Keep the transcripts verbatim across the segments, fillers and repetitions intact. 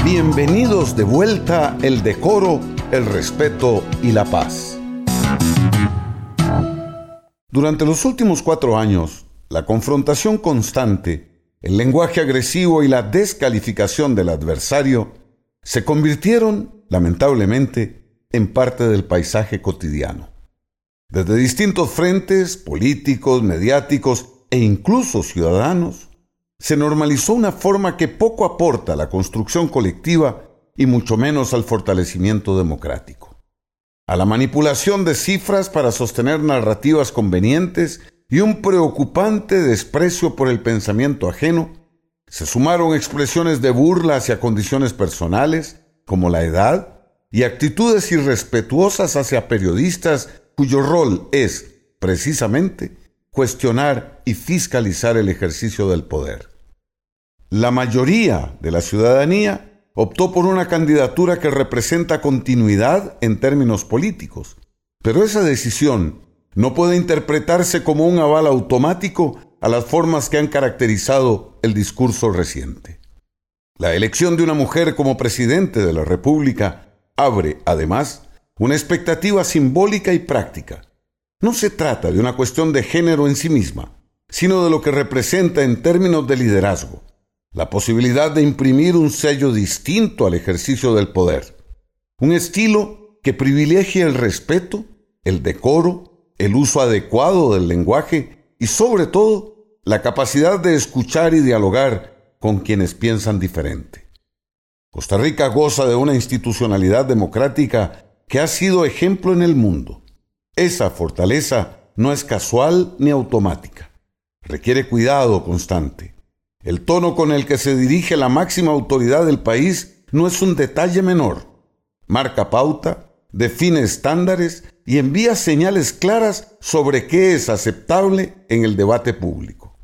Bienvenidos de vuelta el decoro, el respeto y la paz. Durante los últimos cuatro años, la confrontación constante, el lenguaje agresivo y la descalificación del adversario se convirtieron, lamentablemente, en parte del paisaje cotidiano. Desde distintos frentes, políticos, mediáticos e incluso ciudadanos, se normalizó una forma que poco aporta a la construcción colectiva y mucho menos al fortalecimiento democrático. A la manipulación de cifras para sostener narrativas convenientes y un preocupante desprecio por el pensamiento ajeno, se sumaron expresiones de burla hacia condiciones personales, como la edad, y actitudes irrespetuosas hacia periodistas cuyo rol es, precisamente, cuestionar y fiscalizar el ejercicio del poder. La mayoría de la ciudadanía optó por una candidatura que representa continuidad en términos políticos, pero esa decisión no puede interpretarse como un aval automático a las formas que han caracterizado el discurso reciente. La elección de una mujer como presidente de la República abre, además, una expectativa simbólica y práctica. No se trata de una cuestión de género en sí misma, sino de lo que representa en términos de liderazgo, la posibilidad de imprimir un sello distinto al ejercicio del poder, un estilo que privilegie el respeto, el decoro, el uso adecuado del lenguaje y, sobre todo, la capacidad de escuchar y dialogar con quienes piensan diferente. Costa Rica goza de una institucionalidad democrática que ha sido ejemplo en el mundo. Esa fortaleza no es casual ni automática. Requiere cuidado constante. El tono con el que se dirige la máxima autoridad del país no es un detalle menor. Marca pauta, define estándares y envía señales claras sobre qué es aceptable en el debate público.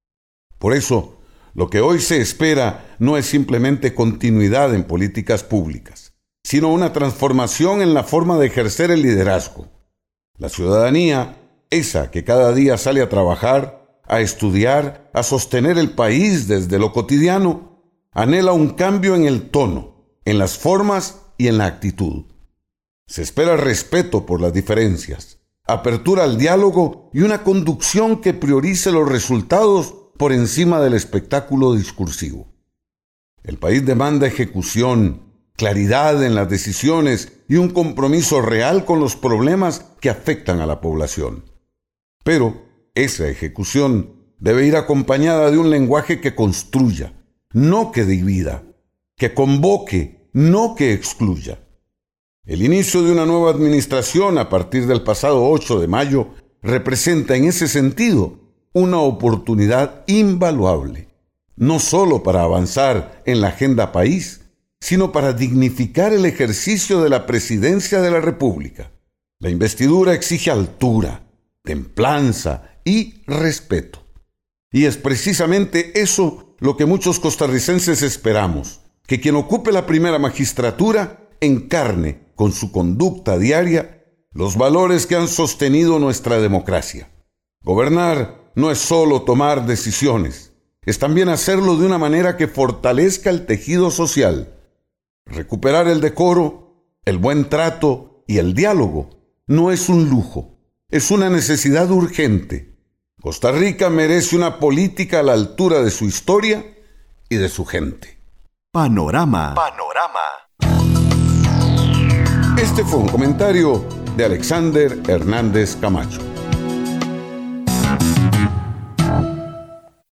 Por eso, lo que hoy se espera no es simplemente continuidad en políticas públicas, sino una transformación en la forma de ejercer el liderazgo. La ciudadanía, esa que cada día sale a trabajar, a estudiar, a sostener el país desde lo cotidiano, anhela un cambio en el tono, en las formas y en la actitud. Se espera respeto por las diferencias, apertura al diálogo y una conducción que priorice los resultados por encima del espectáculo discursivo. El país demanda ejecución, claridad en las decisiones y un compromiso real con los problemas que afectan a la población. Pero esa ejecución debe ir acompañada de un lenguaje que construya, no que divida, que convoque, no que excluya. El inicio de una nueva administración a partir del pasado ocho de mayo representa en ese sentido una oportunidad invaluable, no solo para avanzar en la agenda país, sino para dignificar el ejercicio de la presidencia de la República. La investidura exige altura, templanza y respeto. Y es precisamente eso lo que muchos costarricenses esperamos, que quien ocupe la primera magistratura encarne con su conducta diaria los valores que han sostenido nuestra democracia. Gobernar no es solo tomar decisiones, es también hacerlo de una manera que fortalezca el tejido social. Recuperar el decoro, el buen trato y el diálogo no es un lujo, es una necesidad urgente. Costa Rica merece una política a la altura de su historia y de su gente. Panorama. Panorama. Este fue un comentario de Alexander Hernández Camacho.